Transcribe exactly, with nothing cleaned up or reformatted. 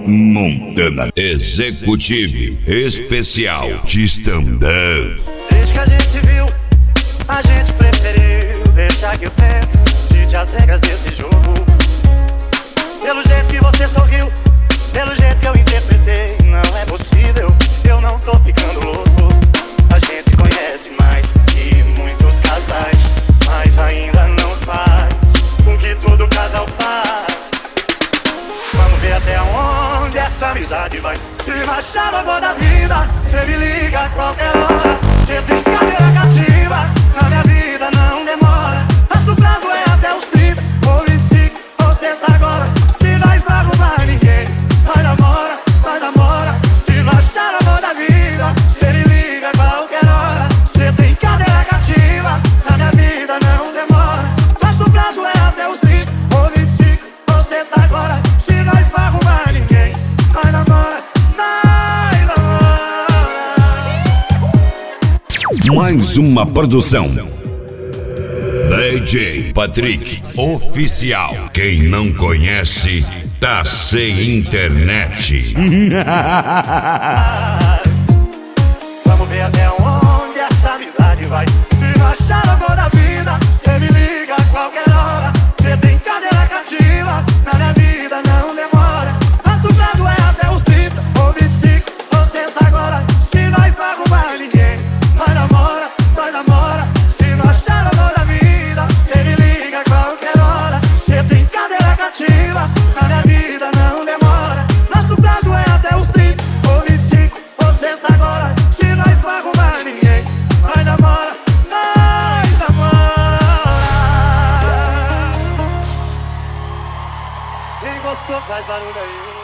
Montana Executive Especial de stand-up. Desde que a gente se viu, a gente preferiu deixar que o tempo dite as regras desse jogo. Pelo jeito que você sorriu, pelo jeito que eu interpretei, não é possível, eu não tô ficando louco. A gente se conhece mais que muitos casais, mas ainda não faz com que todo casal faz. Vamos ver até onde essa amizade vai. Se rachar o amor da vida, cê me liga a qualquer hora. Cê tem cadeira cativa, na minha vida não demora. Nosso prazo é até os trinta ou vinte e cinco, ou sexta agora. Se nós não arrumar ninguém, nós namora, nós namora. Se não achar o amor da vida, cê me liga a qualquer hora. Cê tem cadeira cativa, na minha vida não demora. Nosso prazo é até os trinta ou vinte e cinco, ou sexta agora. Se nós não arrumar ninguém, nós namora, nós namora. Mais uma produção D J Patrick Oficial. Quem não conhece, tá sem internet. Vamos ver até onde essa amizade vai. Se não achar o amor da vida, cê me liga a qualquer hora. Cê tem cadeira cativa, na minha vida não demora. Nosso prazo é até os trinta ou vinte e cinco, ou sexta agora. Se nós não arrumar ninguém, nós namora, nós namora. Se não achar o amor da vida, cê me liga a qualquer hora. Cê tem cadeira cativa, na minha vida não demora. Nosso prazo é até os trinta ou vinte e cinco, ou sexta agora. Se nós não arrumar ninguém, nós namora, nós namora. Quem gostou faz barulho aí.